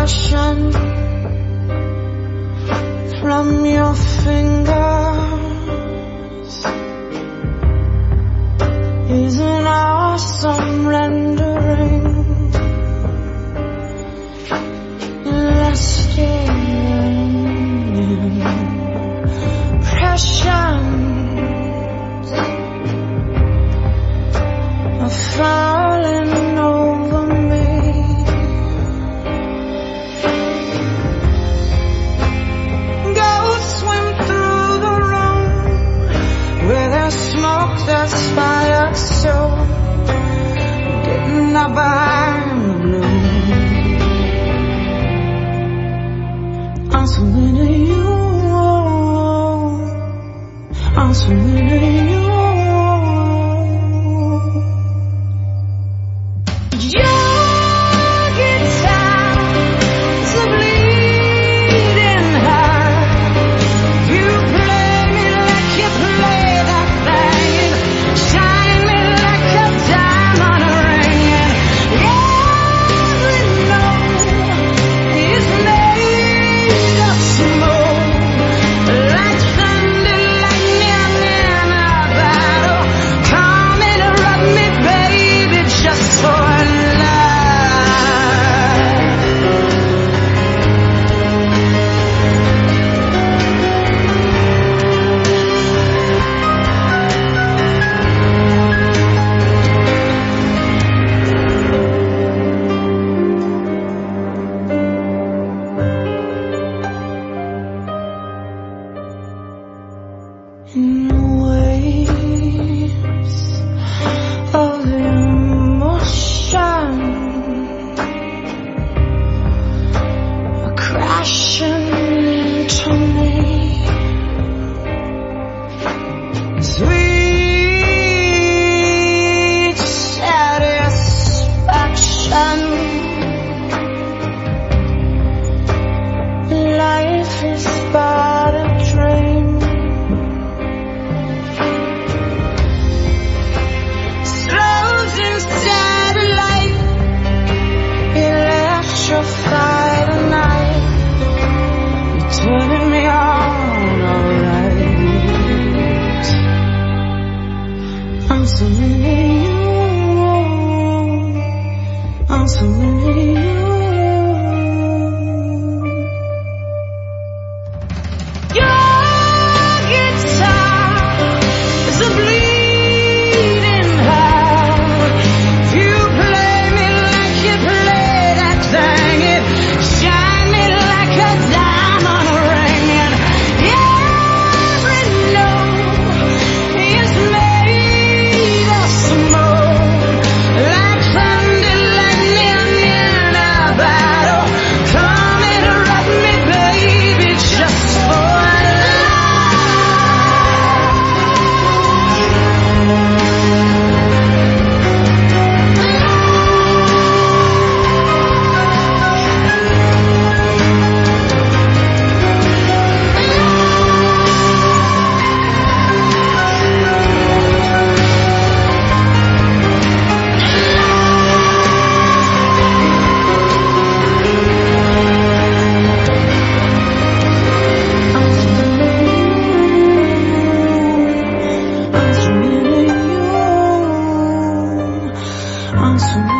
passion from your fingers is an awesome rendering, lasting impressions are falling over me. Go swim through the room where there's smoke, there's fire, so getting up behind the blue. I'm so into you, I'm so into you. In the waves of emotion are crashing into me. Sweet satisfaction. Life is but a dream. Electrified tonight, you're turning me on, alright. I'm so into you, I'm so into you. I'm so